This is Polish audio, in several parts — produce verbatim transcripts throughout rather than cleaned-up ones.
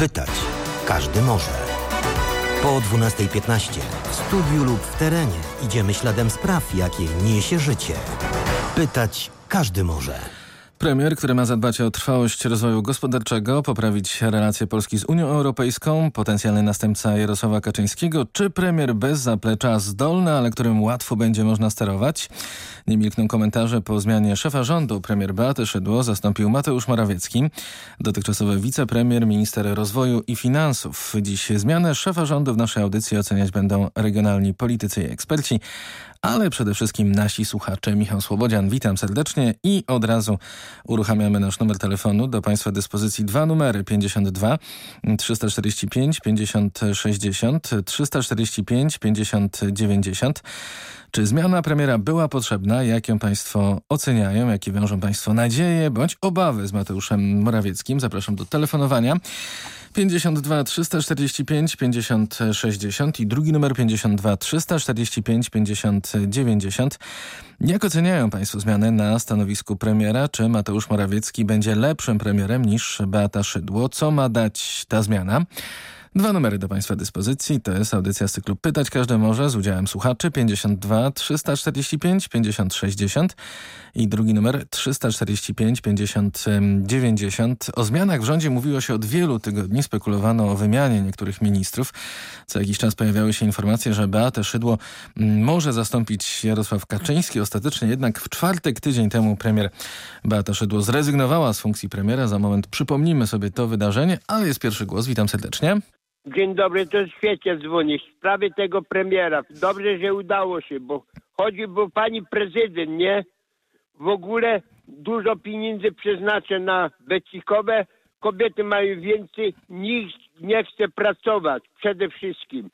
Pytać każdy może. Po dwunastej piętnaście w studiu lub w terenie idziemy śladem spraw, jakie niesie życie. Pytać każdy może. Premier, który ma zadbać o trwałość rozwoju gospodarczego, poprawić relacje Polski z Unią Europejską, potencjalny następca Jarosława Kaczyńskiego, czy premier bez zaplecza, zdolny, ale którym łatwo będzie można sterować? Nie milkną komentarze po zmianie szefa rządu. Premier Beaty Szydło zastąpił Mateusz Morawiecki, dotychczasowy wicepremier, minister rozwoju i finansów. Dziś zmianę szefa rządu w naszej audycji oceniać będą regionalni politycy i eksperci, ale przede wszystkim nasi słuchacze. Michał Słobodzian, witam serdecznie i od razu uruchamiamy nasz numer telefonu. Do Państwa dyspozycji dwa numery: pięćdziesiąt dwa trzysta czterdzieści pięć pięćdziesiąt sześćdziesiąt, trzysta czterdzieści pięć pięćdziesiąt dziewięćdziesiąt. Czy zmiana premiera była potrzebna? Jak ją Państwo oceniają? Jakie wiążą Państwo nadzieje bądź obawy z Mateuszem Morawieckim? Zapraszam do telefonowania. pięćdziesiąt dwa trzysta czterdzieści pięć pięćdziesiąt sześćdziesiąt i drugi numer pięćdziesiąt dwa trzysta czterdzieści pięć pięćdziesiąt dziewięćdziesiąt. Jak oceniają Państwo zmianę na stanowisku premiera? Czy Mateusz Morawiecki będzie lepszym premierem niż Beata Szydło? Co ma dać ta zmiana? Dwa numery do Państwa dyspozycji. To jest audycja z cyklu Pytać każdy może z udziałem słuchaczy. pięćdziesiąt dwa trzysta czterdzieści pięć pięćdziesiąt sześćdziesiąt i drugi numer trzysta czterdzieści pięć pięćdziesiąt dziewięćdziesiąt. O zmianach w rządzie mówiło się od wielu tygodni. Spekulowano o wymianie niektórych ministrów. Co jakiś czas pojawiały się informacje, że Beatę Szydło może zastąpić Jarosław Kaczyński. Ostatecznie jednak w czwartek, tydzień temu, premier Beata Szydło zrezygnowała z funkcji premiera. Za moment przypomnimy sobie to wydarzenie, ale jest pierwszy głos. Witam serdecznie. Dzień dobry, to świecie dzwonię w sprawie tego premiera. Dobrze, że udało się, bo chodzi, bo pani prezydent, nie? W ogóle dużo pieniędzy przeznacza na becikowe. Kobiety mają więcej, nikt nie chce pracować przede wszystkim.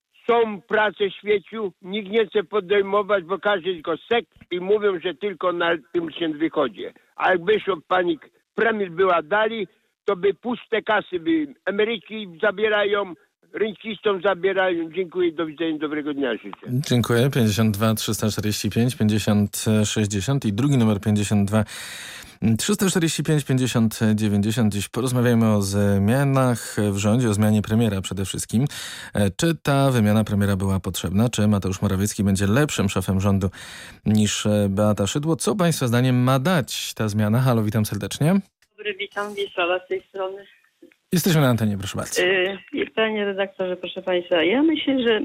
Są prace w świecie, nikt nie chce podejmować, bo każdy tylko seks i mówią, że tylko na tym się wychodzi. A jakby się pani premier była dali, to by puste kasy, by emeryci zabierają, rencistom zabierają. Dziękuję, do widzenia, dobrego dnia życzę. Dziękuję. pięćdziesiąt dwa trzysta czterdzieści pięć pięćdziesiąt sześćdziesiąt i drugi numer pięćdziesiąt dwa trzysta czterdzieści pięć pięćdziesiąt dziewięćdziesiąt. Dziś porozmawiajmy o zmianach w rządzie, o zmianie premiera przede wszystkim. Czy ta wymiana premiera była potrzebna? Czy Mateusz Morawiecki będzie lepszym szefem rządu niż Beata Szydło? Co Państwa zdaniem ma dać ta zmiana? Halo, witam serdecznie. Dobry, witam, Wiesława z tej strony. Jesteśmy na antenie, proszę bardzo. Yy, panie redaktorze, proszę Państwa, ja myślę, że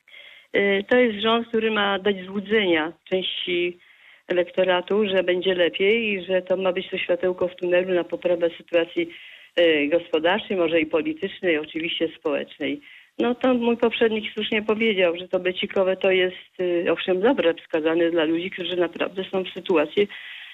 yy, to jest rząd, który ma dać złudzenia części elektoratu, że będzie lepiej i że to ma być to światełko w tunelu na poprawę sytuacji yy, gospodarczej, może i politycznej, oczywiście społecznej. No to mój poprzednik słusznie powiedział, że to becikowe to jest yy, owszem dobre wskazane dla ludzi, którzy naprawdę są w sytuacji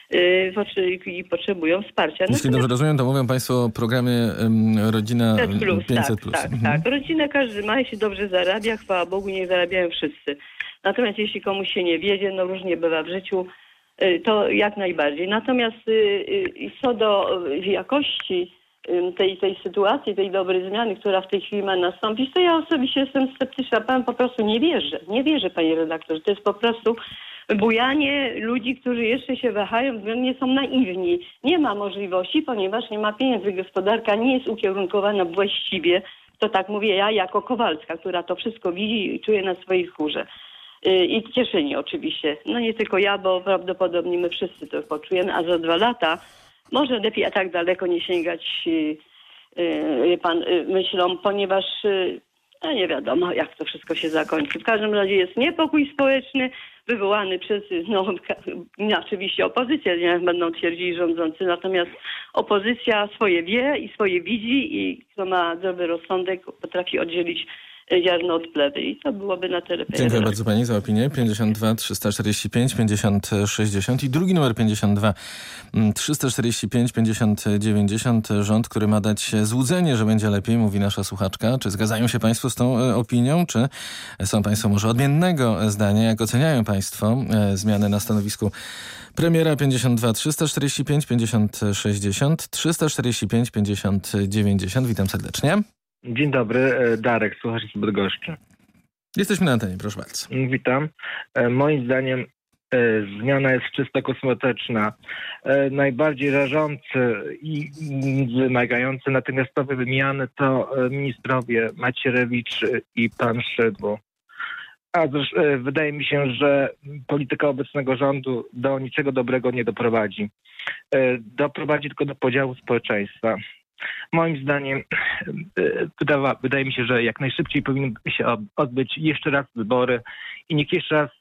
i potrzebują wsparcia. Jeśli dobrze rozumiem, to mówią Państwo o programie um, Rodzina pięćset plus. Tak, tak, mhm. tak. Rodzinę każdy ma, jeśli dobrze zarabia, chwała Bogu, niech zarabiają wszyscy. Natomiast jeśli komuś się nie wiedzie, no różnie bywa w życiu, to jak najbardziej. Natomiast co do jakości tej, tej sytuacji, tej dobrej zmiany, która w tej chwili ma nastąpić, to ja osobiście jestem sceptyczna. Pan po prostu nie wierzę. Nie wierzę, panie redaktorze. To jest po prostu bujanie ludzi, którzy jeszcze się wahają, względnie są naiwni. Nie ma możliwości, ponieważ nie ma pieniędzy. Gospodarka nie jest ukierunkowana właściwie. To tak mówię ja jako Kowalska, która to wszystko widzi i czuje na swojej skórze. I Cieszyni oczywiście. No nie tylko ja, bo prawdopodobnie my wszyscy to poczujemy, a za dwa lata może lepiej a tak daleko nie sięgać yy, pan yy, myślą, ponieważ yy, no nie wiadomo, jak to wszystko się zakończy. W każdym razie jest niepokój społeczny wywołany przez, no, no oczywiście opozycję, nie będą twierdzili rządzący, natomiast opozycja swoje wie i swoje widzi i kto ma zdrowy rozsądek, potrafi oddzielić ziarno od plewy i to byłoby na tyle. Dziękuję bardzo Pani za opinię. pięćdziesiąt dwa trzysta czterdzieści pięć pięćdziesiąt sześćdziesiąt i drugi numer pięćdziesiąt dwa trzysta czterdzieści pięć pięćdziesiąt dziewięćdziesiąt. Rząd, który ma dać złudzenie, że będzie lepiej, mówi nasza słuchaczka. Czy zgadzają się Państwo z tą opinią? Czy są Państwo może odmiennego zdania? Jak oceniają Państwo zmiany na stanowisku premiera? Pięćdziesiąt dwa trzysta czterdzieści pięć pięćdziesiąt sześćdziesiąt, trzysta czterdzieści pięć pięćdziesiąt dziewięćdziesiąt. Witam serdecznie. Dzień dobry, Darek, słuchacz z Bydgoszczy. Jesteśmy na antenie, proszę bardzo. Witam. Moim zdaniem Zmiana jest czysto kosmetyczna. Najbardziej rażący i wymagający natychmiastowej wymiany to ministrowie Macierewicz i pan Szydło. A zresztą, wydaje mi się, że polityka obecnego rządu do niczego dobrego nie doprowadzi. Doprowadzi tylko do podziału społeczeństwa. Moim zdaniem wydawa, wydaje mi się, że jak najszybciej powinny się odbyć jeszcze raz wybory i niech jeszcze raz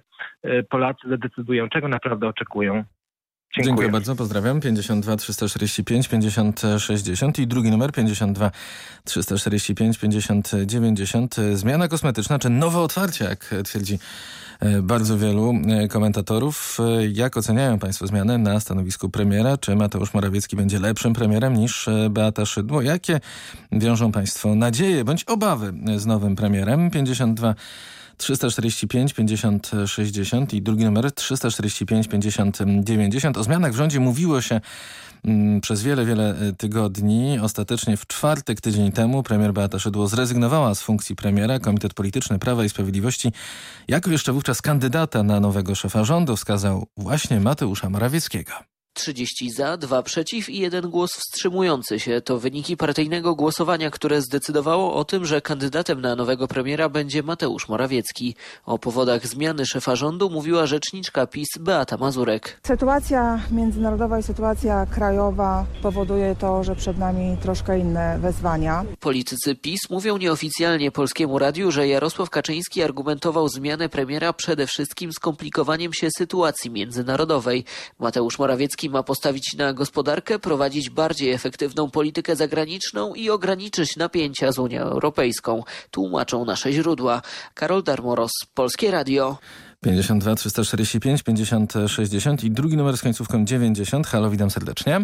Polacy zadecydują, czego naprawdę oczekują. Dziękuję. Dziękuję bardzo, pozdrawiam. pięćdziesiąt dwa trzysta czterdzieści pięć pięćdziesiąt sześćdziesiąt i drugi numer pięćdziesiąt dwa trzysta czterdzieści pięć pięćdziesiąt dziewięćdziesiąt. Zmiana kosmetyczna czy nowe otwarcie, jak twierdzi bardzo wielu komentatorów. Jak oceniają państwo zmiany na stanowisku premiera? Czy Mateusz Morawiecki będzie lepszym premierem niż Beata Szydło? Jakie wiążą państwo nadzieje bądź obawy z nowym premierem? pięćdziesiąt dwa trzysta czterdzieści pięć pięćdziesiąt sześćdziesiąt i drugi numer trzysta czterdzieści pięć pięćdziesiąt dziewięćdziesiąt. O zmianach w rządzie mówiło się mm, przez wiele, wiele tygodni. Ostatecznie w czwartek, tydzień temu, premier Beata Szydło zrezygnowała z funkcji premiera. Komitet Polityczny Prawa i Sprawiedliwości jako jeszcze wówczas kandydata na nowego szefa rządu wskazał właśnie Mateusza Morawieckiego. trzydzieści za, dwa przeciw i jeden głos wstrzymujący się. To wyniki partyjnego głosowania, które zdecydowało o tym, że kandydatem na nowego premiera będzie Mateusz Morawiecki. O powodach zmiany szefa rządu mówiła rzeczniczka PiS Beata Mazurek. Sytuacja międzynarodowa i sytuacja krajowa powoduje to, że przed nami troszkę inne wyzwania. Politycy PiS mówią nieoficjalnie Polskiemu Radiu, że Jarosław Kaczyński argumentował zmianę premiera przede wszystkim skomplikowaniem się sytuacji międzynarodowej. Mateusz Morawiecki ma postawić na gospodarkę, prowadzić bardziej efektywną politykę zagraniczną i ograniczyć napięcia z Unią Europejską. Tłumaczą nasze źródła. Karol Darmoros, Polskie Radio. pięćdziesiąt dwa trzysta czterdzieści pięć pięćdziesiąt sześćdziesiąt i drugi numer z końcówką dziewięćdziesiąt. Halo, witam serdecznie.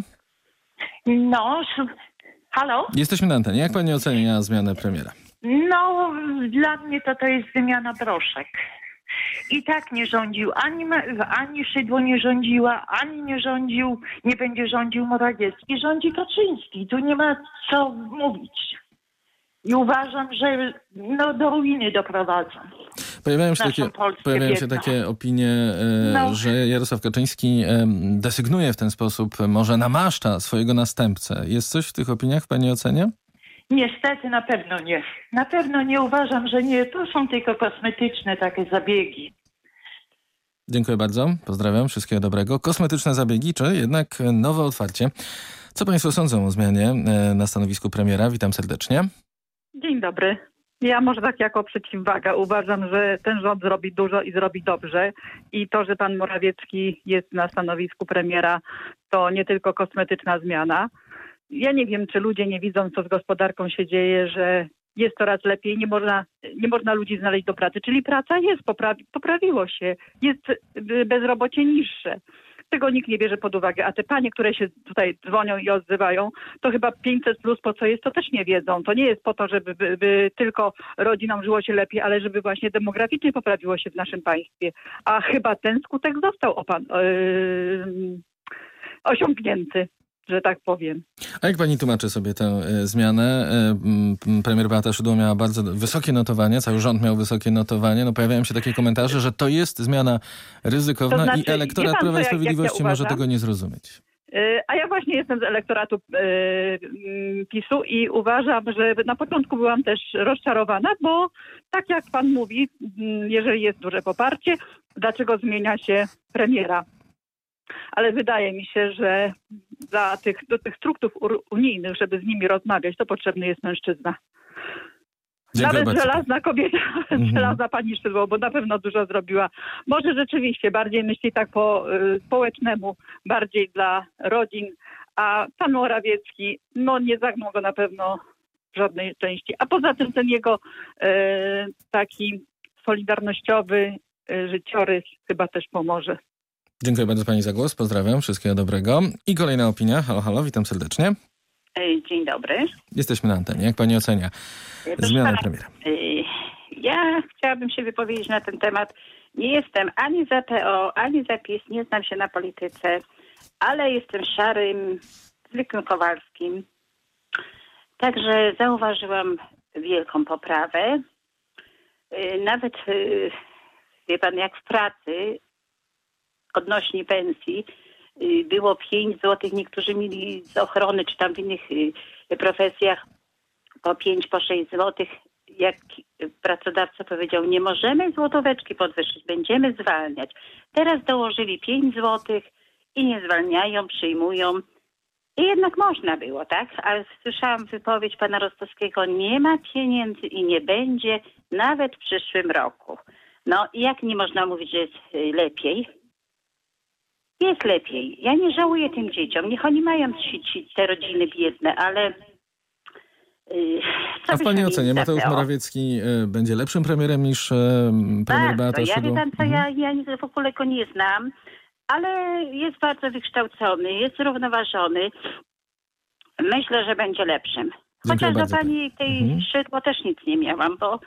No, halo? Jesteśmy na antenie. Jak pani ocenia zmianę premiera? No, dla mnie to to jest wymiana broszek. I tak nie rządził, ani, ani Szydło nie rządziła, ani nie rządził, nie będzie rządził Morawiecki. Rządzi Kaczyński. Tu nie ma co mówić. I uważam, że no, do ruiny doprowadzą. Pojawiają się, takie, pojawiają się takie opinie, e, no. że Jarosław Kaczyński e, desygnuje w ten sposób, może namaszcza swojego następcę. Jest coś w tych opiniach w pani ocenie? Niestety na pewno nie. Na pewno nie, uważam, że nie. To są tylko kosmetyczne takie zabiegi. Dziękuję bardzo. Pozdrawiam. Wszystkiego dobrego. Kosmetyczne zabiegi, czy jednak nowe otwarcie? Co państwo sądzą o zmianie na stanowisku premiera? Witam serdecznie. Dzień dobry. Ja może tak jako przeciwwaga uważam, że ten rząd zrobi dużo i zrobi dobrze. I to, że pan Morawiecki jest na stanowisku premiera, to nie tylko kosmetyczna zmiana. Ja nie wiem, czy ludzie nie widzą, co z gospodarką się dzieje, że jest coraz lepiej, nie można, nie można ludzi znaleźć do pracy. Czyli praca jest, poprawi, poprawiło się, jest bezrobocie niższe. Tego nikt nie bierze pod uwagę. A te panie, które się tutaj dzwonią i odzywają, to chyba pięćset plus po co jest, to też nie wiedzą. To nie jest po to, żeby by, by tylko rodzinom żyło się lepiej, ale żeby właśnie demograficznie poprawiło się w naszym państwie. A chyba ten skutek został opan- yy, osiągnięty, że tak powiem. A jak pani tłumaczy sobie tę y, zmianę? Y, premier Beata Szydło miała bardzo wysokie notowanie, cały rząd miał wysokie notowanie. No pojawiają się takie komentarze, że to jest zmiana ryzykowna to znaczy, i elektorat pan, Prawa i Sprawiedliwości ja może tego nie zrozumieć. Yy, a ja właśnie jestem z elektoratu yy, PiSu i uważam, że na początku byłam też rozczarowana, bo tak jak pan mówi, yy, jeżeli jest duże poparcie, dlaczego zmienia się premiera? Ale wydaje mi się, że dla tych, do tych struktur unijnych, żeby z nimi rozmawiać, to potrzebny jest mężczyzna. Dziękuję Nawet bardzo. Żelazna kobieta, mm-hmm. żelazna pani Szydło, bo na pewno dużo zrobiła. Może rzeczywiście bardziej myśli tak po y, społecznemu, bardziej dla rodzin, a pan Morawiecki, no nie zagnął go na pewno w żadnej części. A poza tym ten jego y, taki solidarnościowy y, życiorys chyba też pomoże. Dziękuję bardzo pani za głos, pozdrawiam, wszystkiego dobrego. I kolejna opinia, halo, halo, witam serdecznie. Dzień dobry. Jesteśmy na antenie, jak pani ocenia zmianę premiera? Ja chciałabym się wypowiedzieć na ten temat. Nie jestem ani za P O, ani za PiS, nie znam się na polityce, ale jestem szarym, zwykłym Kowalskim. Także zauważyłam wielką poprawę. Nawet, wie pan, jak w pracy odnośnie pensji było pięć złotych, niektórzy mieli z ochrony, czy tam w innych profesjach po pięć, po sześć złotych. Jak pracodawca powiedział, nie możemy złotóweczki podwyższyć, będziemy zwalniać. Teraz dołożyli pięć złotych i nie zwalniają, przyjmują. I jednak można było, tak? Ale słyszałam wypowiedź pana Rostowskiego, nie ma pieniędzy i nie będzie nawet w przyszłym roku. No i jak nie można mówić, że jest lepiej? Jest lepiej. Ja nie żałuję tym dzieciom. Niech oni mają ci, ci, te rodziny biedne, ale... Yy, A w pani ocenie Mateusz Morawiecki y, będzie lepszym premierem niż y, premier Beata Szydło? Ja wie pan co, mhm. ja, ja w ogóle go nie znam, ale jest bardzo wykształcony, jest zrównoważony. Myślę, że będzie lepszym. Chociaż do pani tej mhm. Szydło też nic nie miałam, bo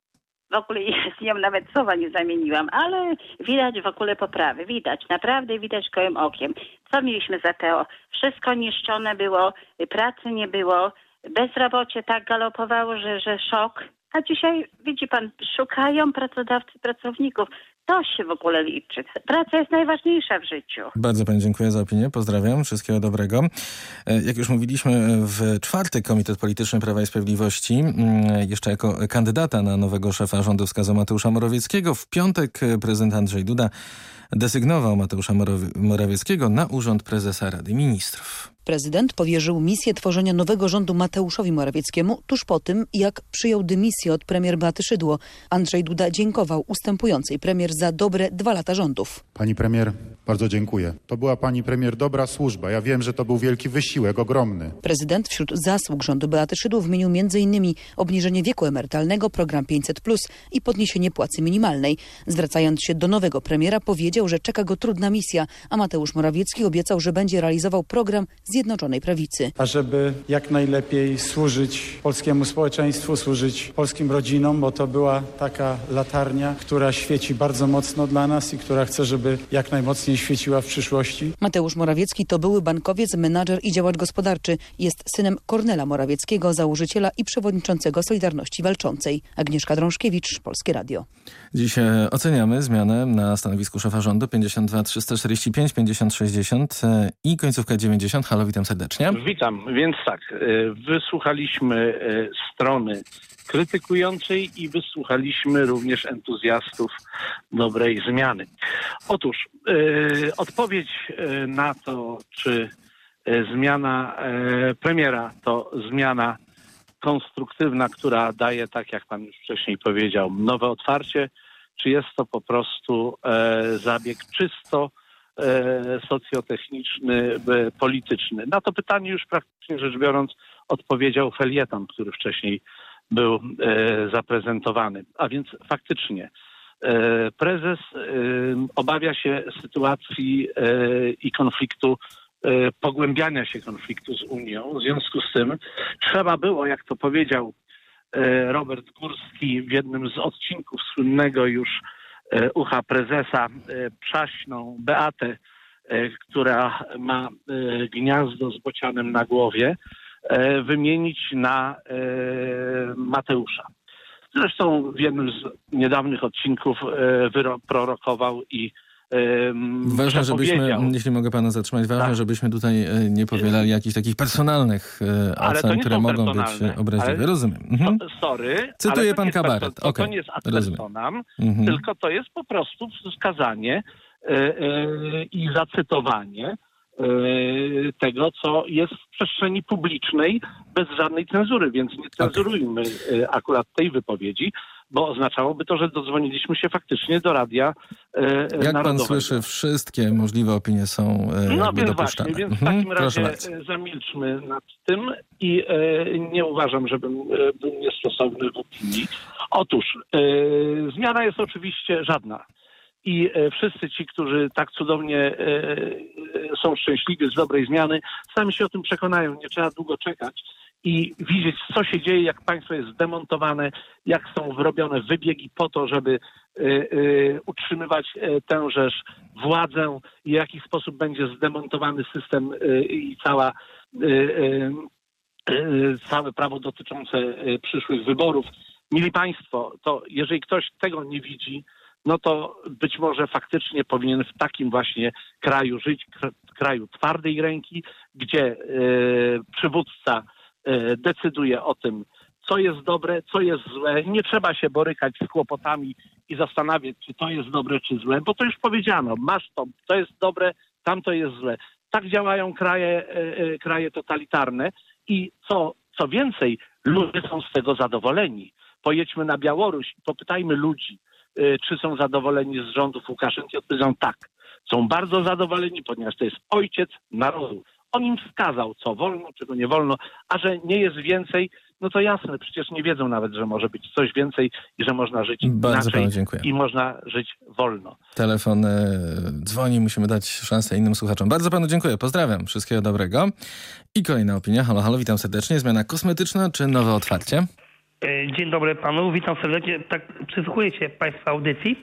w ogóle z nią nawet słowa nie zamieniłam, ale widać w ogóle poprawy. Widać, naprawdę widać gołym okiem. Co mieliśmy za P O? Wszystko niszczone było, pracy nie było, bezrobocie tak galopowało, że, że szok. A dzisiaj, widzi pan, szukają pracodawcy pracowników. To się w ogóle liczy. Praca jest najważniejsza w życiu. Bardzo pani dziękuję za opinię. Pozdrawiam. Wszystkiego dobrego. Jak już mówiliśmy, w czwartek Komitet Polityczny Prawa i Sprawiedliwości jeszcze jako kandydata na nowego szefa rządu wskazał Mateusza Morawieckiego. W piątek prezydent Andrzej Duda desygnował Mateusza Morawieckiego na urząd prezesa Rady Ministrów. Prezydent powierzył misję tworzenia nowego rządu Mateuszowi Morawieckiemu tuż po tym, jak przyjął dymisję od premier Beaty Szydło. Andrzej Duda dziękował ustępującej premier za dobre dwa lata rządów. Pani premier, bardzo dziękuję. To była pani premier dobra służba. Ja wiem, że to był wielki wysiłek, ogromny. Prezydent wśród zasług rządu Beaty Szydło wymienił między innymi obniżenie wieku emerytalnego, program pięćset plus i podniesienie płacy minimalnej. Zwracając się do nowego premiera, powiedział, że czeka go trudna misja, a Mateusz Morawiecki obiecał, że będzie realizował program Zjednoczonej Prawicy. A żeby jak najlepiej służyć polskiemu społeczeństwu, służyć polskim rodzinom, bo to była taka latarnia, która świeci bardzo mocno dla nas i która chce, żeby jak najmocniej świeciła w przyszłości. Mateusz Morawiecki to były bankowiec, menadżer i działacz gospodarczy. Jest synem Kornela Morawieckiego, założyciela i przewodniczącego Solidarności Walczącej. Agnieszka Drążkiewicz, Polskie Radio. Dziś oceniamy zmianę na stanowisku szefa rządu pięćdziesiąt dwa trzysta czterdzieści pięć pięćdziesiąt sześćdziesiąt i końcówka dziewięćdziesiąt. Halo, witam serdecznie. Witam, więc tak, wysłuchaliśmy strony krytykującej i wysłuchaliśmy również entuzjastów dobrej zmiany. Otóż odpowiedź na to, czy zmiana premiera to zmiana konstruktywna, która daje, tak jak pan już wcześniej powiedział, nowe otwarcie, czy jest to po prostu zabieg czysto socjotechniczny, polityczny. Na to pytanie już praktycznie rzecz biorąc odpowiedział felieton, który wcześniej był e, zaprezentowany. A więc faktycznie e, prezes e, obawia się sytuacji e, i konfliktu, e, pogłębiania się konfliktu z Unią. W związku z tym trzeba było, jak to powiedział e, Robert Górski w jednym z odcinków słynnego już ucha prezesa, przaśną Beatę, która ma gniazdo z bocianem na głowie, wymienić na Mateusza. Zresztą w jednym z niedawnych odcinków wyro- prorokował i Ważne, żebyśmy, jeśli mogę pana zatrzymać, ważne, tak. żebyśmy tutaj nie powielali jakichś takich personalnych ocen, które mogą być obraźliwe. Ale... Rozumiem. Mhm. To, sorry. Cytuje pan jest, kabaret. To, to, okay. to nie jest ad personam, mhm. tylko to jest po prostu wskazanie yy, yy, i zacytowanie yy, tego, co jest w przestrzeni publicznej bez żadnej cenzury, więc nie cenzurujmy okay. yy, akurat tej wypowiedzi, bo oznaczałoby to, że dodzwoniliśmy się faktycznie do radia e, Jak narodowego. Pan słyszy, wszystkie możliwe opinie są e, no, jakby więc dopuszczane. Właśnie, więc w mhm, takim razie zamilczmy nad tym i e, nie uważam, żebym e, był niestosowny w opinii. Otóż e, zmiana jest oczywiście żadna. I e, wszyscy ci, którzy tak cudownie e, e, są szczęśliwi z dobrej zmiany, sami się o tym przekonają. Nie trzeba długo czekać i widzieć, co się dzieje, jak państwo jest zdemontowane, jak są wyrobione wybiegi po to, żeby y, y, utrzymywać y, tężeż władzę i w jaki sposób będzie zdemontowany system y, i cała, y, y, y, całe prawo dotyczące y, przyszłych wyborów. Mili państwo, to jeżeli ktoś tego nie widzi, no to być może faktycznie powinien w takim właśnie kraju żyć, kraju twardej ręki, gdzie y, przywódca y, decyduje o tym, co jest dobre, co jest złe. Nie trzeba się borykać z kłopotami i zastanawiać, czy to jest dobre, czy złe, bo to już powiedziano, masz to, to jest dobre, tamto jest złe. Tak działają kraje, y, kraje totalitarne i co, co więcej, ludzie są z tego zadowoleni. Pojedźmy na Białoruś i popytajmy ludzi, y, czy są zadowoleni z rządów Łukaszenki. Odpowiedzą tak. Są bardzo zadowoleni, ponieważ to jest ojciec narodu. On im wskazał, co wolno, czego nie wolno, a że nie jest więcej, no to jasne, przecież nie wiedzą nawet, że może być coś więcej i że można żyć Bardzo inaczej panu dziękuję. I można żyć wolno. Telefon e, dzwoni, musimy dać szansę innym słuchaczom. Bardzo panu dziękuję, pozdrawiam, wszystkiego dobrego. I kolejna opinia. Halo, halo, witam serdecznie. Zmiana kosmetyczna czy nowe otwarcie? Dzień dobry panu, witam serdecznie. Tak, przysłuchuję się państwa audycji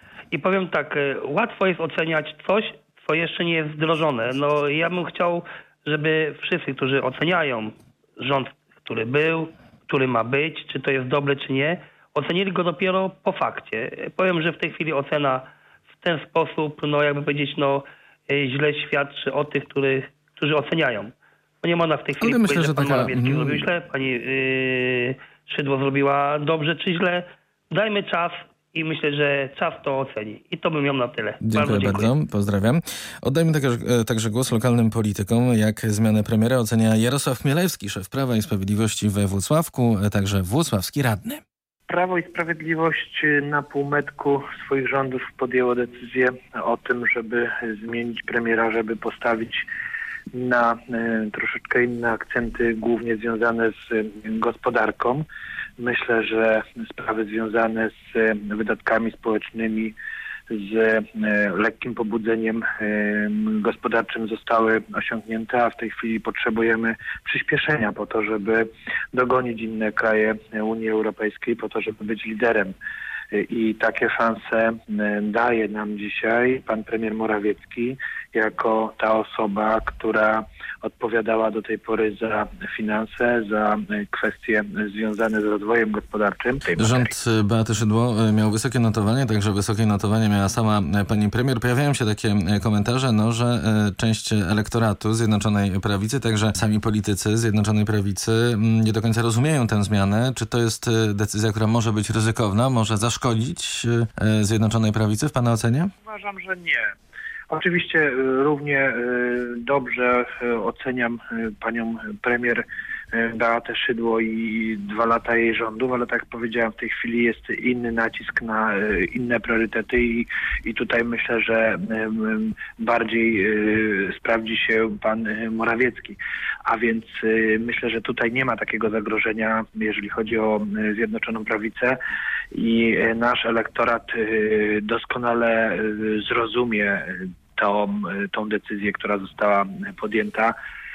i powiem tak, łatwo jest oceniać coś, co jeszcze nie jest wdrożone. No ja bym chciał, żeby wszyscy, którzy oceniają rząd, który był, który ma być, czy to jest dobre, czy nie, ocenili go dopiero po fakcie. Powiem, że w tej chwili ocena w ten sposób, no jakby powiedzieć, no źle świadczy o tych, których, którzy oceniają. No nie można w tej chwili Ale myślę, powiedzieć, że że pan taka... Morawiecki zrobił źle, pani yy, Szydło zrobiła dobrze czy źle. Dajmy czas i myślę, że czas to oceni. I to bym miał na tyle. Dziękuję bardzo. Dziękuję. bardzo. Pozdrawiam. Oddajmy także, także głos lokalnym politykom. Jak zmianę premiera ocenia Jarosław Chmielewski, szef Prawa i Sprawiedliwości we Włocławku, także włocławski radny. Prawo i Sprawiedliwość na półmetku swoich rządów podjęło decyzję o tym, żeby zmienić premiera, żeby postawić na y, troszeczkę inne akcenty, głównie związane z y, gospodarką. Myślę, że sprawy związane z y, wydatkami społecznymi, z y, lekkim pobudzeniem y, gospodarczym zostały osiągnięte, a w tej chwili potrzebujemy przyspieszenia po to, żeby dogonić inne kraje Unii Europejskiej, po to, żeby być liderem. I takie szanse daje nam dzisiaj pan premier Morawiecki jako ta osoba, która odpowiadała do tej pory za finanse, za kwestie związane z rozwojem gospodarczym. Rząd Beaty Szydło miał wysokie notowanie, także wysokie notowanie miała sama pani premier. Pojawiają się takie komentarze, no, że część elektoratu Zjednoczonej Prawicy, także sami politycy Zjednoczonej Prawicy nie do końca rozumieją tę zmianę. Czy to jest decyzja, która może być ryzykowna, może zaszkodzić Zjednoczonej Prawicy w pana ocenie? Uważam, że nie. Oczywiście równie dobrze oceniam panią premier Beatę Szydło i dwa lata jej rządów, ale tak jak powiedziałem, w tej chwili jest inny nacisk na inne priorytety i, i tutaj myślę, że bardziej sprawdzi się pan Morawiecki. A więc myślę, że tutaj nie ma takiego zagrożenia, jeżeli chodzi o Zjednoczoną Prawicę i nasz elektorat doskonale zrozumie tą, tą decyzję, która została podjęta.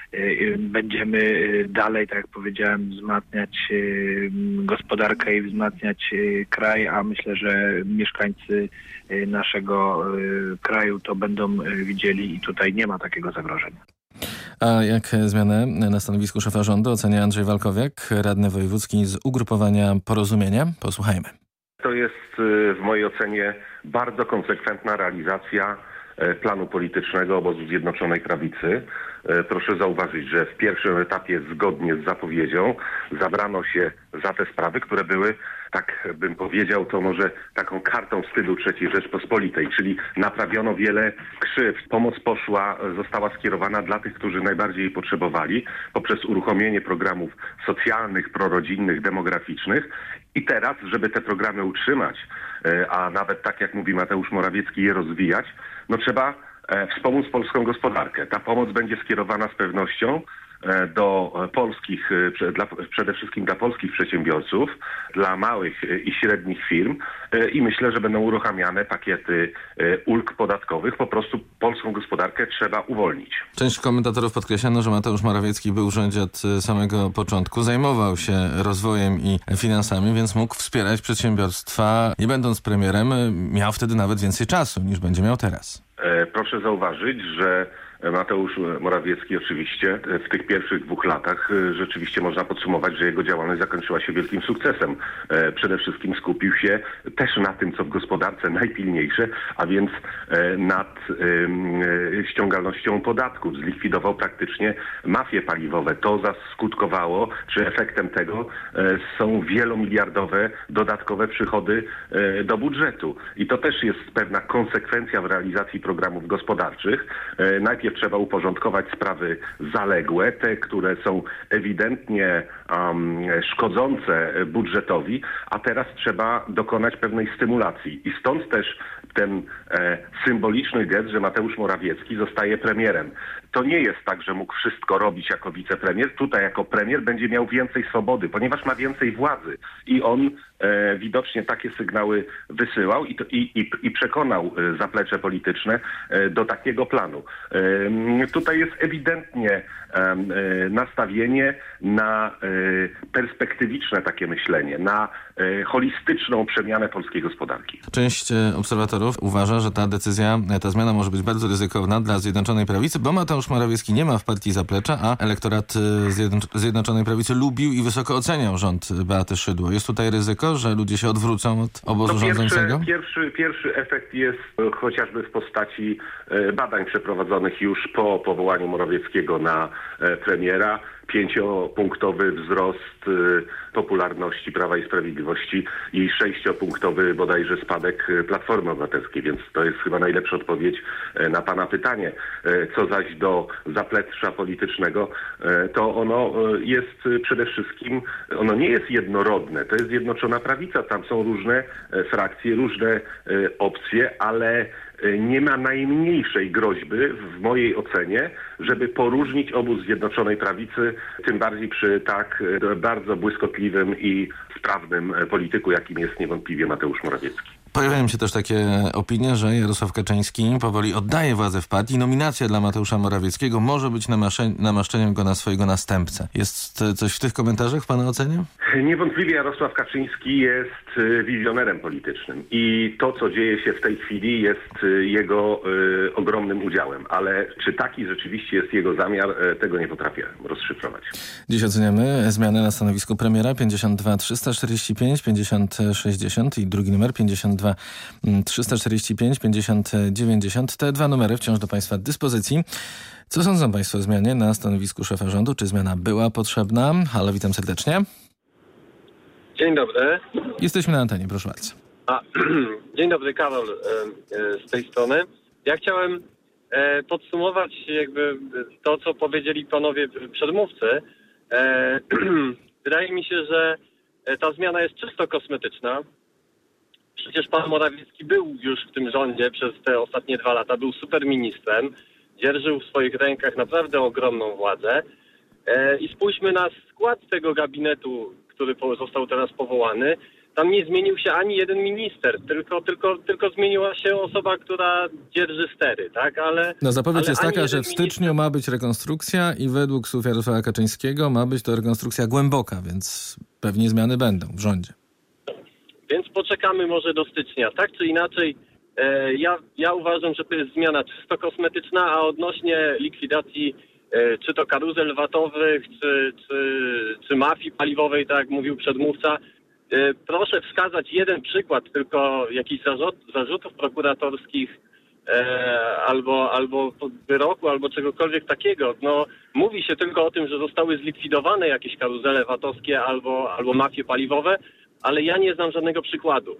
Będziemy dalej, tak jak powiedziałem, wzmacniać gospodarkę i wzmacniać kraj, a myślę, że mieszkańcy naszego kraju to będą widzieli i tutaj nie ma takiego zagrożenia. A jak zmianę na stanowisku szefa rządu ocenia Andrzej Walkowiak, radny wojewódzki z ugrupowania Porozumienie? Posłuchajmy. To jest w mojej ocenie bardzo konsekwentna realizacja planu politycznego obozu Zjednoczonej Prawicy. Proszę zauważyć, że w pierwszym etapie zgodnie z zapowiedzią zabrano się za te sprawy, które były, tak bym powiedział, to może taką kartą wstydu trzeciej Rzeczpospolitej, czyli naprawiono wiele krzywd. Pomoc poszła, została skierowana dla tych, którzy najbardziej jej potrzebowali, poprzez uruchomienie programów socjalnych, prorodzinnych, demograficznych. I teraz, żeby te programy utrzymać, a nawet tak jak mówi Mateusz Morawiecki, je rozwijać, no trzeba wspomóc polską gospodarkę. Ta pomoc będzie skierowana z pewnością do polskich, dla, przede wszystkim dla polskich przedsiębiorców, dla małych i średnich firm i myślę, że będą uruchamiane pakiety ulg podatkowych. Po prostu polską gospodarkę trzeba uwolnić. Część komentatorów podkreślano, że Mateusz Morawiecki był w rządzie od samego początku, zajmował się rozwojem i finansami, więc mógł wspierać przedsiębiorstwa. Nie będąc premierem, miał wtedy nawet więcej czasu niż będzie miał teraz. Proszę zauważyć, że Mateusz Morawiecki oczywiście w tych pierwszych dwóch latach rzeczywiście można podsumować, że jego działalność zakończyła się wielkim sukcesem. Przede wszystkim skupił się też na tym, co w gospodarce najpilniejsze, a więc nad ściągalnością podatków. Zlikwidował praktycznie mafie paliwowe. To zaskutkowało, czy efektem tego są wielomiliardowe dodatkowe przychody do budżetu. I to też jest pewna konsekwencja w realizacji programów gospodarczych. Najpierw trzeba uporządkować sprawy zaległe, te, które są ewidentnie um, szkodzące budżetowi, a teraz trzeba dokonać pewnej stymulacji. I stąd też ten e, symboliczny gest, że Mateusz Morawiecki zostaje premierem. To nie jest tak, że mógł wszystko robić jako wicepremier. Tutaj jako premier będzie miał więcej swobody, ponieważ ma więcej władzy. I on e, widocznie takie sygnały wysyłał i, to, i, i, i przekonał e, zaplecze polityczne e, do takiego planu. E, tutaj jest ewidentnie e, e, nastawienie na e, perspektywiczne takie myślenie, na e, holistyczną przemianę polskiej gospodarki. Część obserwatorów uważa, że ta decyzja, ta zmiana może być bardzo ryzykowna dla Zjednoczonej Prawicy, bo Mateusz Morawiecki nie ma w partii zaplecza, a elektorat Zjednoczonej Prawicy lubił i wysoko oceniał rząd Beaty Szydło. Jest tutaj ryzyko, że ludzie się odwrócą od obozu no rządzącego? Pierwszy, pierwszy, pierwszy efekt jest chociażby w postaci badań przeprowadzonych już po powołaniu Morawieckiego na premiera. Pięciopunktowy wzrost popularności Prawa i Sprawiedliwości i sześciopunktowy bodajże spadek Platformy Obywatelskiej, więc to jest chyba najlepsza odpowiedź na pana pytanie. Co zaś do zaplecza politycznego, to ono jest przede wszystkim, ono nie jest jednorodne, to jest Zjednoczona Prawica, tam są różne frakcje, różne opcje, ale nie ma najmniejszej groźby w mojej ocenie, żeby poróżnić obóz Zjednoczonej Prawicy, tym bardziej przy tak bardzo błyskotliwym i sprawnym polityku, jakim jest niewątpliwie Mateusz Morawiecki. Pojawiają się też takie opinie, że Jarosław Kaczyński powoli oddaje władzę w partii. Nominacja dla Mateusza Morawieckiego może być namaszczeniem go na swojego następcę. Jest coś w tych komentarzach w pana ocenie? Niewątpliwie Jarosław Kaczyński jest wizjonerem politycznym i to, co dzieje się w tej chwili, jest jego y, ogromnym udziałem. Ale czy taki rzeczywiście jest jego zamiar, tego nie potrafię rozszyfrować. Dziś oceniamy zmianę na stanowisku premiera pięćdziesiąt dwa trzysta czterdzieści pięć pięćdziesiąt sześćdziesiąt i drugi numer pięćdziesiąt dwa trzysta czterdzieści pięć pięćdziesiąt dziewięćdziesiąt. Te dwa numery wciąż do państwa dyspozycji. Co sądzą państwo o zmianie na stanowisku szefa rządu? Czy zmiana była potrzebna? Halo, witam serdecznie. Dzień dobry. Jesteśmy na antenie, proszę bardzo. A, dzień dobry, Karol e, e, z tej strony. Ja chciałem e, podsumować jakby to, co powiedzieli panowie przedmówcy. E, wydaje mi się, że ta zmiana jest czysto kosmetyczna. Przecież pan Morawiecki był już w tym rządzie przez te ostatnie dwa lata, był superministrem, dzierżył w swoich rękach naprawdę ogromną władzę. E, I spójrzmy na skład tego gabinetu, który został teraz powołany. Tam nie zmienił się ani jeden minister, tylko, tylko, tylko zmieniła się osoba, która dzierży stery, tak? Ale, no zapowiedź ale jest taka, że w minister... styczniu ma być rekonstrukcja i według słów Jarosława Kaczyńskiego ma być to rekonstrukcja głęboka, więc pewnie zmiany będą w rządzie. Więc poczekamy może do stycznia. Tak czy inaczej, e, ja, ja uważam, że to jest zmiana czysto kosmetyczna, a odnośnie likwidacji e, czy to karuzel vat-owych, czy, czy, czy mafii paliwowej, tak jak mówił przedmówca, e, proszę wskazać jeden przykład tylko jakichś zarzut, zarzutów prokuratorskich e, albo, albo wyroku, albo czegokolwiek takiego. No, mówi się tylko o tym, że zostały zlikwidowane jakieś karuzele vat-owskie albo, albo mafie paliwowe, ale ja nie znam żadnego przykładu.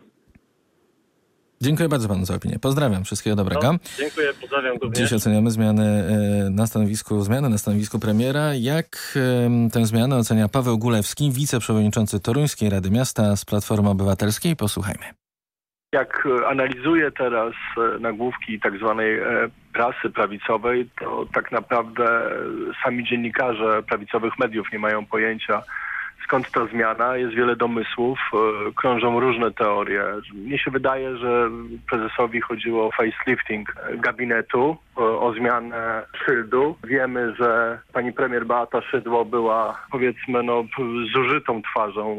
Dziękuję bardzo panu za opinię. Pozdrawiam. Wszystkiego dobrego. No, dziękuję, pozdrawiam również. Dziś oceniamy zmiany na stanowisku, zmiany na stanowisku premiera. Jak tę zmianę ocenia Paweł Gulewski, wiceprzewodniczący Toruńskiej Rady Miasta z Platformy Obywatelskiej? Posłuchajmy. Jak analizuję teraz nagłówki tak zwanej prasy prawicowej, to tak naprawdę sami dziennikarze prawicowych mediów nie mają pojęcia, skąd ta zmiana. Jest wiele domysłów, krążą różne teorie. Mnie się wydaje, że prezesowi chodziło o facelifting gabinetu, o, o zmianę szyldu. Wiemy, że pani premier Beata Szydło była, powiedzmy, no, zużytą twarzą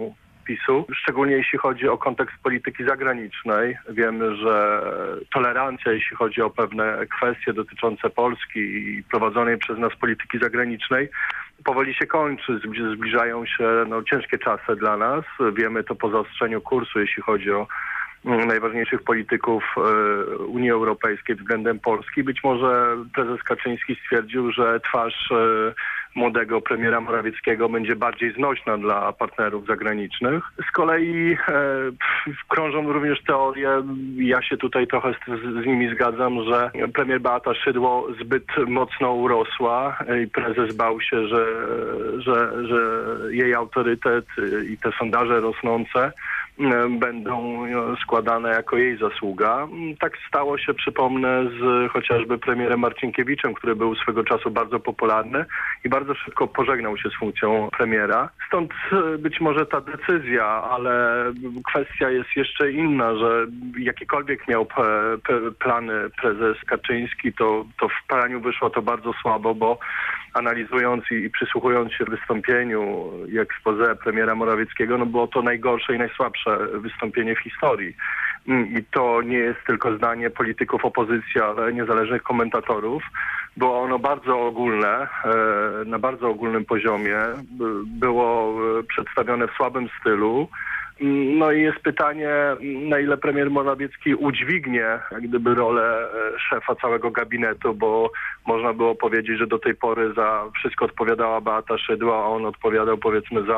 PiSu, szczególnie jeśli chodzi o kontekst polityki zagranicznej. Wiemy, że tolerancja, jeśli chodzi o pewne kwestie dotyczące Polski i prowadzonej przez nas polityki zagranicznej, powoli się kończy. Zbliżają się no, ciężkie czasy dla nas. Wiemy to po zaostrzeniu kursu, jeśli chodzi o najważniejszych polityków Unii Europejskiej względem Polski. Być może prezes Kaczyński stwierdził, że twarz młodego premiera Morawieckiego będzie bardziej znośna dla partnerów zagranicznych. Z kolei e, krążą również teorie, ja się tutaj trochę z, z nimi zgadzam, że premier Beata Szydło zbyt mocno urosła i prezes bał się, że, że, że jej autorytet i te sondaże rosnące będą składane jako jej zasługa. Tak stało się, przypomnę, z chociażby premierem Marcinkiewiczem, który był swego czasu bardzo popularny i bardzo szybko pożegnał się z funkcją premiera. Stąd być może ta decyzja, ale kwestia jest jeszcze inna, że jakiekolwiek miał plany prezes Kaczyński, to, to w praniu wyszło to bardzo słabo, bo analizując i, i przysłuchując się wystąpieniu i exposé premiera Morawieckiego, no było to najgorsze i najsłabsze wystąpienie w historii. I to nie jest tylko zdanie polityków opozycji, ale niezależnych komentatorów. Było ono bardzo ogólne, na bardzo ogólnym poziomie. Było przedstawione w słabym stylu. No i jest pytanie, na ile premier Morawiecki udźwignie jak gdyby rolę szefa całego gabinetu, bo można było powiedzieć, że do tej pory za wszystko odpowiadała Beata Szydło, a on odpowiadał powiedzmy za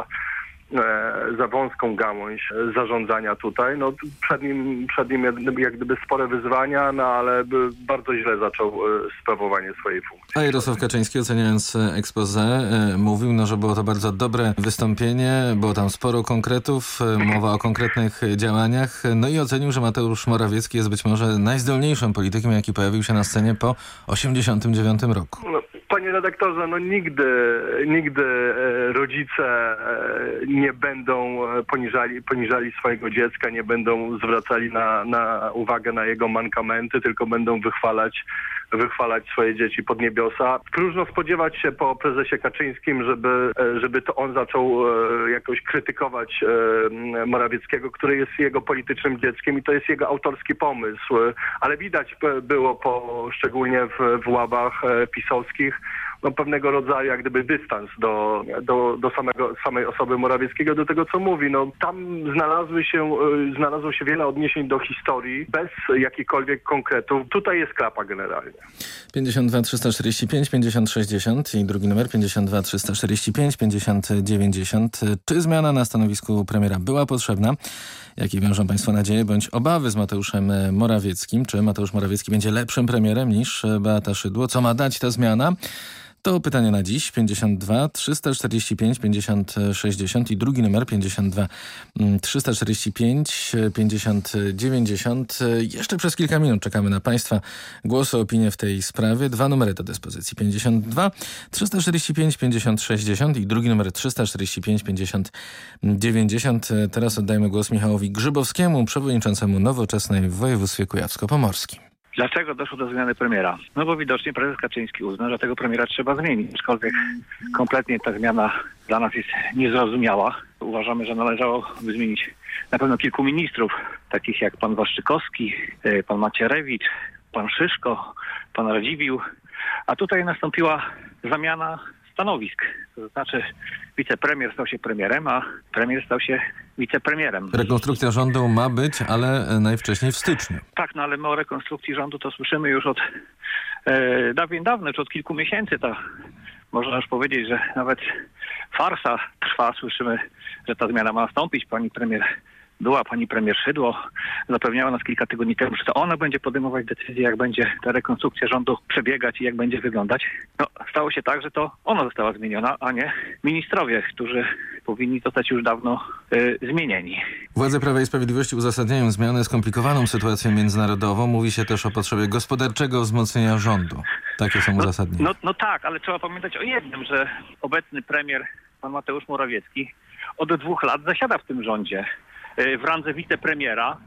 za wąską gałąź zarządzania tutaj. No, przed nim, przed nim jak gdyby spore wyzwania, no ale bardzo źle zaczął sprawowanie swojej funkcji. A Jarosław Kaczyński, oceniając exposé, mówił, no, że było to bardzo dobre wystąpienie, było tam sporo konkretów, mowa o konkretnych działaniach, no i ocenił, że Mateusz Morawiecki jest być może najzdolniejszym politykiem, jaki pojawił się na scenie po osiemdziesiątym dziewiątym roku. No, panie redaktorze, no nigdy, nigdy rodzice nie będą poniżali, poniżali swojego dziecka, nie będą zwracali na, na uwagę na jego mankamenty, tylko będą wychwalać, wychwalać swoje dzieci pod niebiosa. Próżno spodziewać się po prezesie Kaczyńskim, żeby, żeby to on zaczął jakoś krytykować Morawieckiego, który jest jego politycznym dzieckiem i to jest jego autorski pomysł. Ale widać było po, szczególnie w, w ławach pisowskich, no, pewnego rodzaju jak gdyby dystans do, do, do samego, samej osoby Morawieckiego, do tego, co mówi. No, tam znalazły się, znalazło się wiele odniesień do historii, bez jakichkolwiek konkretów. Tutaj jest klapa generalnie. pięćdziesiąt dwa trzysta czterdzieści pięć pięćdziesiąt sześćdziesiąt i drugi numer pięćdziesiąt dwa trzysta czterdzieści pięć pięćdziesiąt dziewięćdziesiąt. Czy zmiana na stanowisku premiera była potrzebna? Jakie wiążą państwo nadzieje bądź obawy z Mateuszem Morawieckim? Czy Mateusz Morawiecki będzie lepszym premierem niż Beata Szydło? Co ma dać ta zmiana? To pytanie na dziś. pięćdziesiąt dwa trzysta czterdzieści pięć pięćdziesiąt sześćdziesiąt i drugi numer pięćdziesiąt dwa trzysta czterdzieści pięć pięćdziesiąt dziewięćdziesiąt. Jeszcze przez kilka minut czekamy na państwa głosy, opinie w tej sprawie. Dwa numery do dyspozycji. pięćdziesiąt dwa trzysta czterdzieści pięć pięćdziesiąt sześćdziesiąt i drugi numer trzysta czterdzieści pięć pięćdziesiąt dziewięćdziesiąt. Teraz oddajmy głos Michałowi Grzybowskiemu, przewodniczącemu Nowoczesnej w województwie kujawsko-pomorskim. Dlaczego doszło do zmiany premiera? No bo widocznie prezes Kaczyński uznał, że tego premiera trzeba zmienić. Aczkolwiek kompletnie ta zmiana dla nas jest niezrozumiała. Uważamy, że należałoby zmienić na pewno kilku ministrów, takich jak pan Waszczykowski, pan Macierewicz, pan Szyszko, pan Radziwiłł. A tutaj nastąpiła zamiana stanowisk. To znaczy wicepremier stał się premierem, a premier stał się wicepremierem. Rekonstrukcja rządu ma być, ale najwcześniej w styczniu. Tak, no ale my o rekonstrukcji rządu to słyszymy już od e, dawien dawno, czy od kilku miesięcy. To można już powiedzieć, że nawet farsa trwa. Słyszymy, że ta zmiana ma nastąpić. Pani premier była, pani premier Szydło zapewniała nas kilka tygodni temu, że to ona będzie podejmować decyzję, jak będzie ta rekonstrukcja rządu przebiegać i jak będzie wyglądać. No, stało się tak, że to ona została zmieniona, a nie ministrowie, którzy powinni zostać już dawno y, zmienieni. Władze Prawa i Sprawiedliwości uzasadniają zmianę skomplikowaną sytuacją międzynarodową. Mówi się też o potrzebie gospodarczego wzmocnienia rządu. Takie są uzasadnienia. No, no, no tak, ale trzeba pamiętać o jednym, że obecny premier, pan Mateusz Morawiecki, od dwóch lat zasiada w tym rządzie w randze wicepremiera,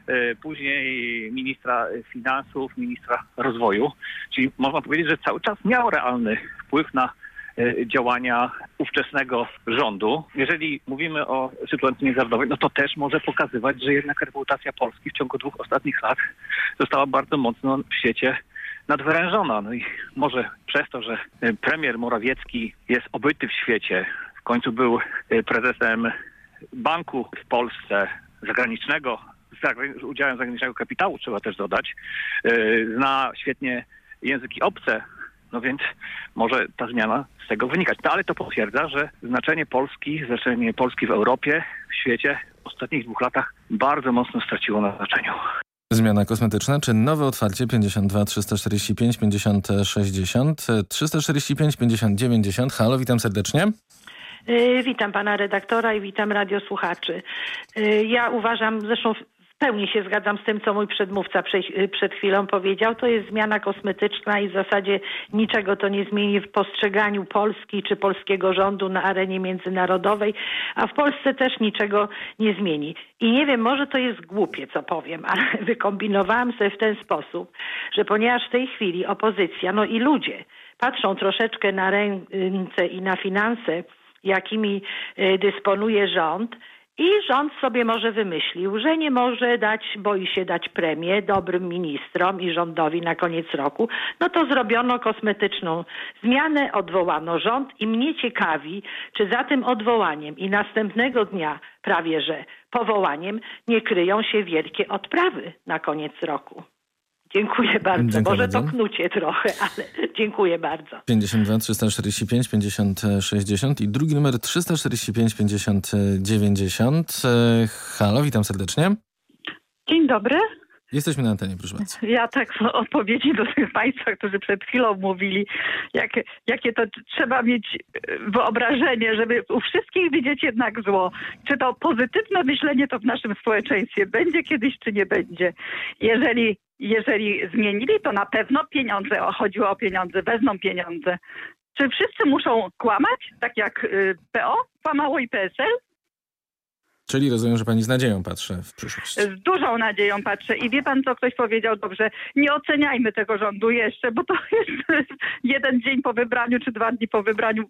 później ministra finansów, ministra rozwoju. Czyli można powiedzieć, że cały czas miał realny wpływ na działania ówczesnego rządu. Jeżeli mówimy o sytuacji międzynarodowej, no to też może pokazywać, że jednak reputacja Polski w ciągu dwóch ostatnich lat została bardzo mocno w świecie nadwyrężona. No i może przez to, że premier Morawiecki jest obyty w świecie, w końcu był prezesem banku w Polsce zagranicznego, z udziałem zagranicznego kapitału, trzeba też dodać, zna świetnie języki obce, no więc może ta zmiana z tego wynikać. No, ale to potwierdza, że znaczenie Polski, znaczenie Polski w Europie, w świecie w ostatnich dwóch latach bardzo mocno straciło na znaczeniu. Zmiana kosmetyczna czy nowe otwarcie pięćdziesiąt dwa trzysta czterdzieści pięć pięćdziesiąt sześćdziesiąt trzysta czterdzieści pięć pięćdziesiąt dziewięćdziesiąt. Halo, witam serdecznie. Yy, witam pana redaktora i witam radiosłuchaczy. Yy, ja uważam, zresztą w pełni się zgadzam z tym, co mój przedmówca przed, przed chwilą powiedział. To jest zmiana kosmetyczna i w zasadzie niczego to nie zmieni w postrzeganiu Polski czy polskiego rządu na arenie międzynarodowej, a w Polsce też niczego nie zmieni. I nie wiem, może to jest głupie, co powiem, ale wykombinowałam sobie w ten sposób, że ponieważ w tej chwili opozycja, no i ludzie patrzą troszeczkę na ręce i na finanse, jakimi dysponuje rząd, i rząd sobie może wymyślił, że nie może dać, boi się dać premię dobrym ministrom i rządowi na koniec roku. No to zrobiono kosmetyczną zmianę, odwołano rząd i mnie ciekawi, czy za tym odwołaniem i następnego dnia prawie że powołaniem nie kryją się wielkie odprawy na koniec roku. Dziękuję bardzo. Dziękuję Może bardzo. to knucie trochę, ale dziękuję bardzo. pięćdziesiąt dwa trzysta czterdzieści pięć pięćdziesiąt sześćdziesiąt i drugi numer trzysta czterdzieści pięć pięćdziesiąt dziewięćdziesiąt. Halo, witam serdecznie. Dzień dobry. Jesteśmy na antenie, proszę bardzo. Ja tak w odpowiedzi do tych państwa, którzy przed chwilą mówili, jak, jakie to trzeba mieć wyobrażenie, żeby u wszystkich widzieć jednak zło. Czy to pozytywne myślenie to w naszym społeczeństwie będzie kiedyś, czy nie będzie. Jeżeli, jeżeli zmienili, to na pewno pieniądze, chodziło o pieniądze, wezmą pieniądze. Czy wszyscy muszą kłamać, tak jak P O kłamało i P S L? Czyli rozumiem, że pani z nadzieją patrzy w przyszłość. Z dużą nadzieją patrzę. I wie pan, co ktoś powiedział dobrze? Nie oceniajmy tego rządu jeszcze, bo to jest jeden dzień po wybraniu, czy dwa dni po wybraniu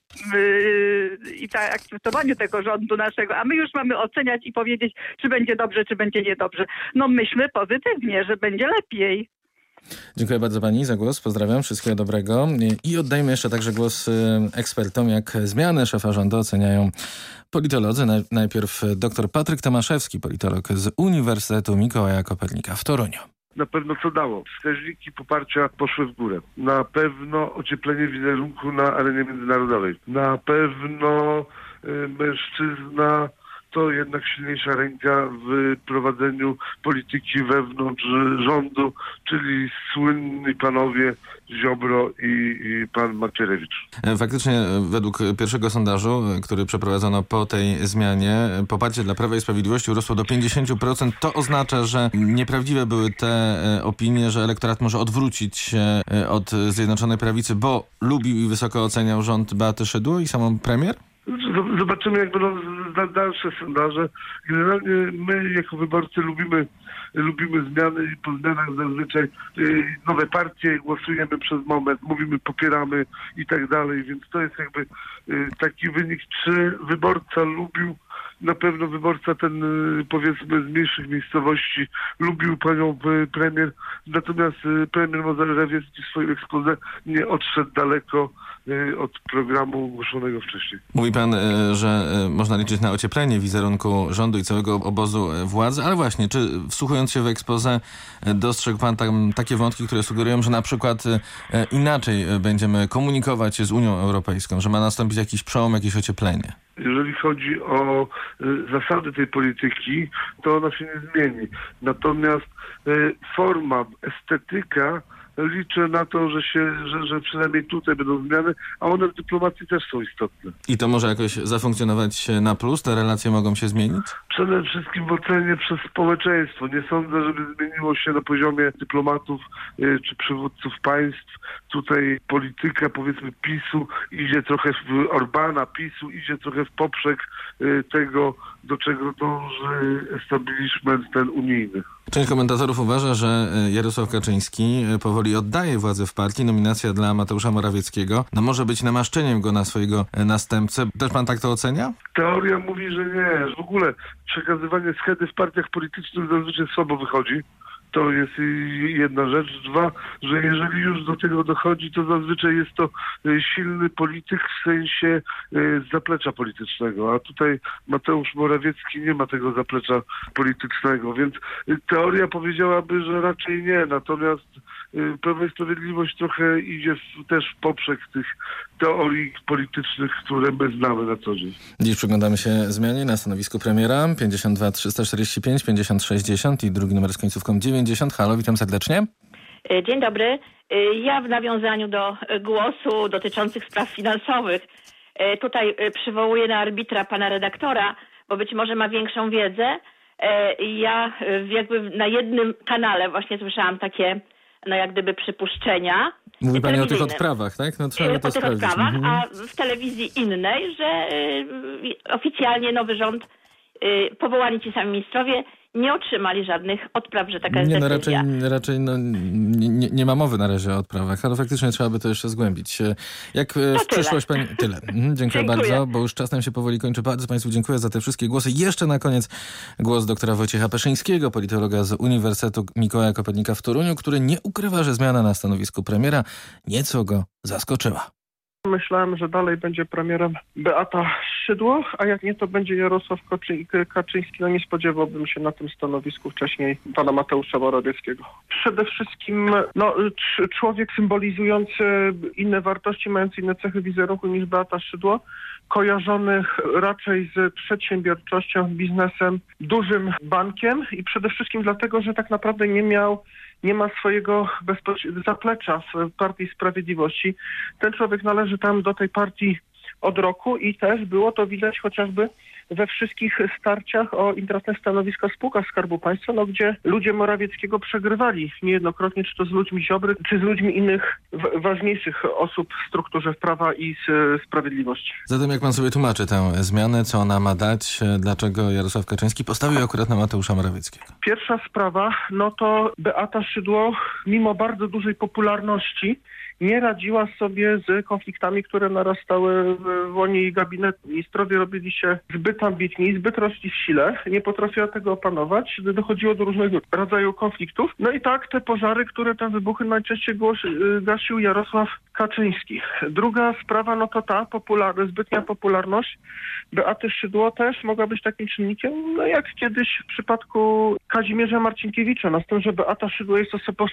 yy, i tak akceptowaniu tego rządu naszego. A my już mamy oceniać i powiedzieć, czy będzie dobrze, czy będzie niedobrze. No myślmy pozytywnie, że będzie lepiej. Dziękuję bardzo pani za głos. Pozdrawiam. Wszystkiego dobrego. I oddajmy jeszcze także głos ekspertom, jak zmianę szefa rządu oceniają politolodzy. Najpierw dr Patryk Tomaszewski, politolog z Uniwersytetu Mikołaja Kopernika w Toruniu. Na pewno co dało? Wskaźniki poparcia poszły w górę. Na pewno ocieplenie wizerunku na arenie międzynarodowej. Na pewno y, mężczyzna to jednak silniejsza ręka w prowadzeniu polityki wewnątrz rządu, czyli słynni panowie Ziobro i, i pan Macierewicz. Faktycznie według pierwszego sondażu, który przeprowadzono po tej zmianie, poparcie dla Prawa i Sprawiedliwości urosło do pięćdziesiąt procent. To oznacza, że nieprawdziwe były te opinie, że elektorat może odwrócić się od Zjednoczonej Prawicy, bo lubił i wysoko oceniał rząd Beaty Szydło i samą premier? Zobaczymy, jak będą dalsze sondaże. Generalnie my jako wyborcy lubimy, lubimy zmiany i po zmianach zazwyczaj nowe partie, głosujemy przez moment, mówimy popieramy i tak dalej, więc to jest jakby taki wynik, czy wyborca lubił. Na pewno wyborca ten, powiedzmy, z mniejszych miejscowości lubił panią premier, natomiast premier Morawiecki w swoim exposé nie odszedł daleko od programu ogłoszonego wcześniej. Mówi pan, że można liczyć na ocieplenie wizerunku rządu i całego obozu władzy, ale właśnie, czy wsłuchując się w exposé dostrzegł pan tam takie wątki, które sugerują, że na przykład inaczej będziemy komunikować się z Unią Europejską, że ma nastąpić jakiś przełom, jakieś ocieplenie? Jeżeli chodzi o y, zasady tej polityki, to ona się nie zmieni. Natomiast y, forma, estetyka, liczę na to, że się, że, że przynajmniej tutaj będą zmiany, a one w dyplomacji też są istotne. I to może jakoś zafunkcjonować na plus? Te relacje mogą się zmienić? Przede wszystkim w ocenie przez społeczeństwo. Nie sądzę, żeby zmieniło się na poziomie dyplomatów y, czy przywódców państw. Tutaj polityka, powiedzmy, PiSu idzie trochę w Orbana, PiSu idzie trochę w poprzek y, tego, do czego dąży establishment ten unijny. Część komentatorów uważa, że Jarosław Kaczyński powoli powoli oddaje władzę w partii. Nominacja dla Mateusza Morawieckiego no może być namaszczeniem go na swojego następcę. Też pan tak to ocenia? Teoria mówi, że nie. W ogóle przekazywanie schedy w partiach politycznych zazwyczaj słabo wychodzi. To jest jedna rzecz. Dwa, że jeżeli już do tego dochodzi, to zazwyczaj jest to silny polityk w sensie zaplecza politycznego, a tutaj Mateusz Morawiecki nie ma tego zaplecza politycznego, więc teoria powiedziałaby, że raczej nie. Natomiast Prawo i Sprawiedliwość trochę idzie w, też w poprzek tych teorii politycznych, które my znamy na co dzień. Dziś przyglądamy się zmianie na stanowisku premiera. pięćdziesiąt dwa trzysta czterdzieści pięć pięćdziesiąt sześćdziesiąt i drugi numer z końcówką dziewięćdziesiąt. Halo, witam serdecznie. Dzień dobry. Ja w nawiązaniu do głosu dotyczących spraw finansowych tutaj przywołuję na arbitra pana redaktora, bo być może ma większą wiedzę. Ja jakby na jednym kanale właśnie słyszałam takie no jak gdyby przypuszczenia. Mówi pani o tych odprawach, tak? No trzeba by to o tych sprawdzić. odprawach, Mhm. a w telewizji innej, że y, oficjalnie nowy rząd, y, powołani ci sami ministrowie, nie otrzymali żadnych odpraw, że taka jest Nie, no decyzja. raczej, raczej no, nie, nie, nie ma mowy na razie o odprawach, ale faktycznie trzeba by to jeszcze zgłębić. Jak w to przyszłość pani... Tyle. Mhm, dziękuję, Dziękuję. bardzo, bo już czas nam się powoli kończy. Bardzo państwu dziękuję za te wszystkie głosy. Jeszcze na koniec głos doktora Wojciecha Peszyńskiego, politologa z Uniwersytetu Mikołaja Kopernika w Toruniu, który nie ukrywa, że zmiana na stanowisku premiera nieco go zaskoczyła. Myślałem, że dalej będzie premierem Beata Szydło, a jak nie, to będzie Jarosław Kaczyński. No nie spodziewałbym się na tym stanowisku wcześniej pana Mateusza Morawieckiego. Przede wszystkim no, człowiek symbolizujący inne wartości, mający inne cechy wizerunku niż Beata Szydło, kojarzony raczej z przedsiębiorczością, biznesem, dużym bankiem i przede wszystkim dlatego, że tak naprawdę nie miał nie ma swojego bezpoś- zaplecza w Partii Sprawiedliwości. Ten człowiek należy tam do tej partii od roku i też było to widać chociażby we wszystkich starciach o intratne stanowiska w spółkach Skarbu Państwa, no gdzie ludzie Morawieckiego przegrywali niejednokrotnie, czy to z ludźmi Ziobry, czy z ludźmi innych w- ważniejszych osób w strukturze Prawa i z Sprawiedliwości. Zatem jak pan sobie tłumaczy tę zmianę, co ona ma dać, dlaczego Jarosław Kaczyński postawił akurat na Mateusza Morawieckiego? Pierwsza sprawa, no to Beata Szydło, mimo bardzo dużej popularności, nie radziła sobie z konfliktami, które narastały w łonie jej gabinetu. Ministrowie robili się zbyt ambitni, zbyt rośli w sile, nie potrafiła tego opanować, dochodziło do różnego rodzaju konfliktów. No i tak te pożary, które tam wybuchy najczęściej głos- gasił Jarosław Kaczyński. Druga sprawa, no to ta popular- zbytnia popularność Beaty Szydło też mogła być takim czynnikiem, no jak kiedyś w przypadku Kazimierza Marcinkiewicza, no z tym, że Beata Szydło jest osobą,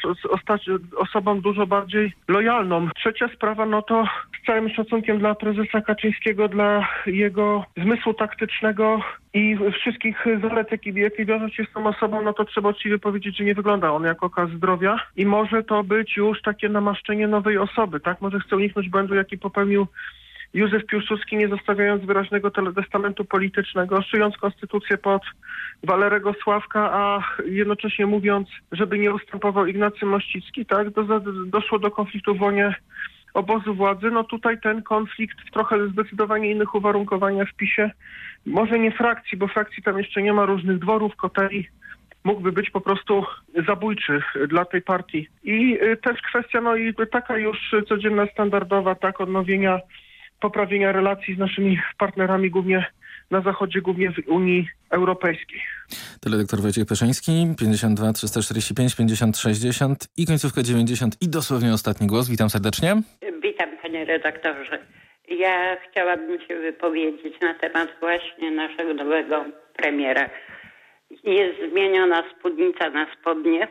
osobą dużo bardziej lojalną. Trzecia sprawa, no to z całym szacunkiem dla prezesa Kaczyńskiego, dla jego zmysłu taktycznego i wszystkich zalet, jakie, jakie wiążą się z tą osobą, no to trzeba uczciwie powiedzieć, że nie wygląda on jako okaz zdrowia i może to być już takie namaszczenie nowej osoby, tak? Może chce uniknąć błędu, jaki popełnił Józef Piłsudski, nie zostawiając wyraźnego testamentu politycznego, szyjąc konstytucję pod Walerego Sławka, a jednocześnie mówiąc, żeby nie ustępował Ignacy Mościcki, tak? Do, doszło do konfliktu w łonie obozu władzy. No tutaj ten konflikt w trochę zdecydowanie innych uwarunkowaniach w PiSie, może nie frakcji, bo frakcji tam jeszcze nie ma, różnych dworów, koteli, mógłby być po prostu zabójczy dla tej partii. I też kwestia, no i taka już codzienna, standardowa, tak, odnowienia, poprawienia relacji z naszymi partnerami, głównie na Zachodzie, głównie w Unii Europejskiej. Tyle doktor Wojciech Peszyński, pięćdziesiąt dwa trzysta czterdzieści pięć pięćdziesiąt sześćdziesiąt i końcówka dziewięćdziesiąt i dosłownie ostatni głos. Witam serdecznie. Witam panie redaktorze. Ja chciałabym się wypowiedzieć na temat właśnie naszego nowego premiera. Jest zmieniona spódnica na spodnie,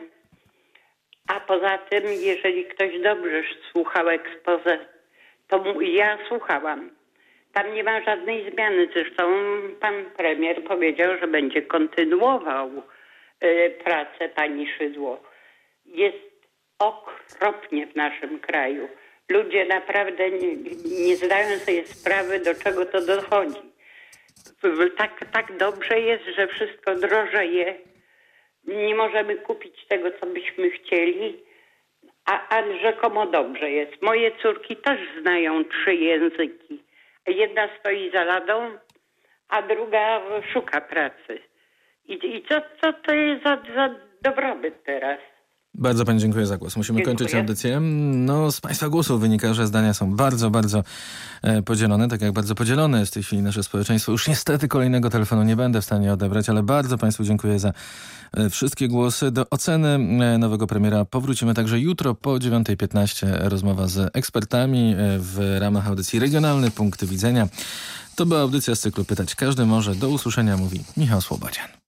a poza tym, jeżeli ktoś dobrze słuchał expose, to mu, ja słuchałam. Tam nie ma żadnej zmiany. Zresztą pan premier powiedział, że będzie kontynuował y, pracę pani Szydło. Jest okropnie w naszym kraju. Ludzie naprawdę nie, nie zdają sobie sprawy, do czego to dochodzi. Tak, tak dobrze jest, że wszystko drożeje. Nie możemy kupić tego, co byśmy chcieli, a, a rzekomo dobrze jest. Moje córki też znają trzy języki. Jedna stoi za ladą, a druga szuka pracy. I, i co, co to jest za, za dobrobyt teraz? Bardzo pani dziękuję za głos. Musimy Dziękuję. kończyć audycję. No, z państwa głosów wynika, że zdania są bardzo, bardzo e, podzielone. Tak jak bardzo podzielone jest w tej chwili nasze społeczeństwo. Już niestety kolejnego telefonu nie będę w stanie odebrać, ale bardzo państwu dziękuję za e, wszystkie głosy. Do oceny e, nowego premiera powrócimy także jutro po dziewiątej piętnaście. Rozmowa z ekspertami e, w ramach audycji Regionalny Punkt Widzenia. To była audycja z cyklu Pytać Każdy Może. Do usłyszenia, mówi Michał Słobodzian.